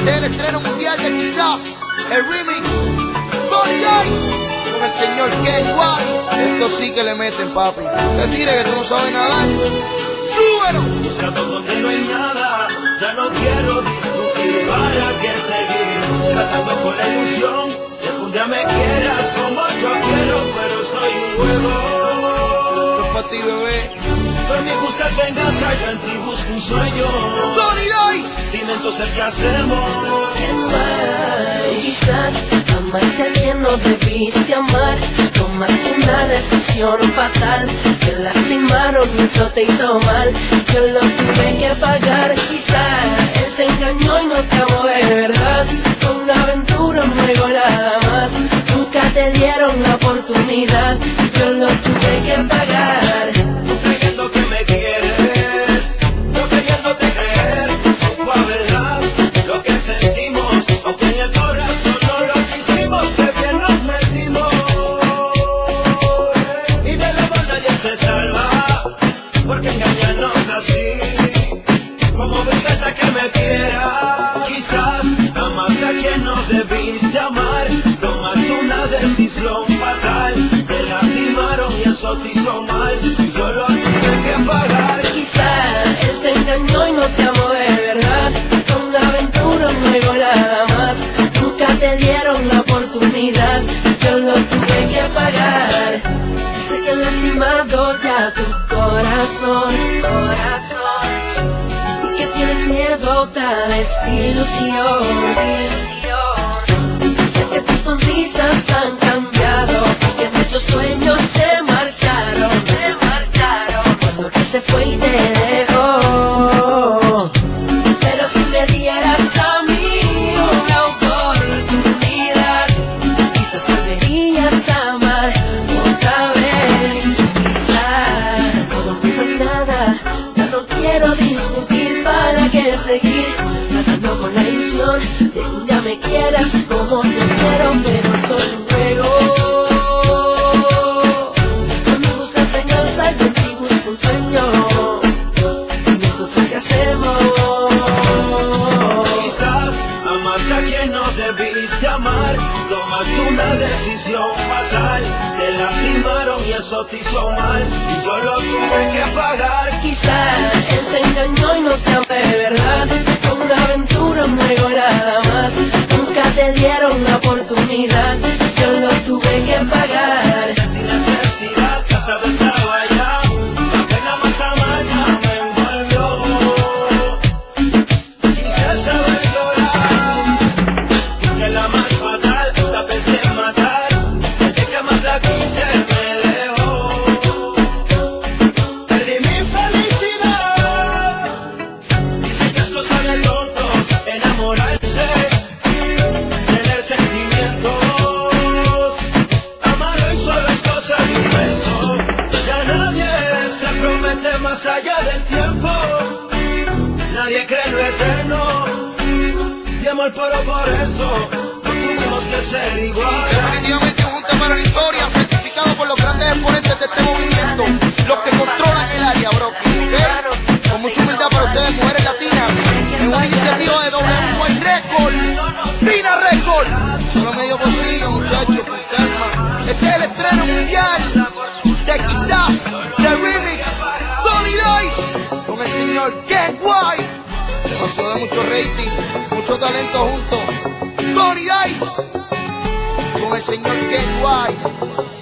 Este es el estreno mundial de Quizás, el remix, Tony Dice, con el señor K.Y. Esto sí que le meten, papi. Te tire que tú no sabes nadar. ¡Súbelo! Buscando donde no hay nada, ya no quiero discutir. ¿Para qué seguir tratando con la ilusión de que un día me quieras como yo quiero? Pero soy un juego. Esto es para ti, bebé. Tú en mí buscas venganza, yo en ti busco un sueño. Tony Dice. Dime entonces qué hacemos. Quizás amaste a quien no debiste amar. Tomaste una decisión fatal. Te lastimaron y eso te hizo mal. Yo lo tuve que pagar. Quizás él te engañó y no te amó de verdad. Fue una aventura, un juego nada más. Nunca te dieron la oportunidad. Yo lo tuve que pagar. Tú creyendo que me quieres, yo creyéndote creer. Supo a verdad lo que sentimos, aunque en el corazón no lo quisimos. Que bien nos metimos. Y del amor nadie se salva, porque engañarnos así, como obligarte que me quiera. Quizás amaste a quien no debiste amar. Tomaste una decisión fatal. Te lastimaron y eso te hizo mal. Yo lo tuve que pagar. Quizás él te engañó y no te amó de verdad. Fue una aventura, un juego nada más. Nunca te dieron la oportunidad. Yo lo tuve que pagar. Sé que han lastimado ya tu corazón. Y que tienes miedo a otra desilusión. Sé que tus sonrisas han cambiado y que muchos sueños se marcharon. Cuando tú se fue y te dejó. Pero si me dieras a mí una oportunidad, quizás volverías a amar otra vez. Quizás todo no hay nada. Ya no quiero discutir, para qué seguir tratando con la ilusión de que un día me quieras como yo quiero, pero soy un juego. Tú me buscas venganza, yo en ti busco un sueño. Y entonces ¿qué hacemos? Quizás amaste a quien no debiste amar. Tomaste una decisión fatal. Te lastimaron y eso te hizo mal. Y yo lo tuve que pagar. Quizás él te engañó y no te amó de verdad. Fue una aventura, un juego nada más. Nunca te dieron la oportunidad. Yo lo tuve que pagar. Sentí necesidad, casa de estaba allá. La pena más amarga me envolvió. Quise saber llorar. Busqué la más fatal, hasta pensé en matar. El día que más la quise me dejó. Perdí mi felicidad. Dicen que es cosa de tontos enamorarse, tener sentimientos. Amar hoy solo es cosa de un beso. Ya nadie se promete más allá del tiempo. Nadie cree en lo eterno. Y amor, pero por eso no tuvimos que ser iguales. Definitivamente un junto para la historia, certificado por los grandes exponentes de este movimiento, los que controlan el área, bro. ¿Okay? Con mucha humildad para ustedes, mujeres latinas, en una iniciativa de WY Record, Pina Record. Solo medio bolsillo, muchachos, con calma. Este es el estreno mundial de Quizás, de remix, Tony Dice, con el señor K.Y. Pasó de mucho rating, mucho talento juntos. Tony Dice, con el señor K.Y.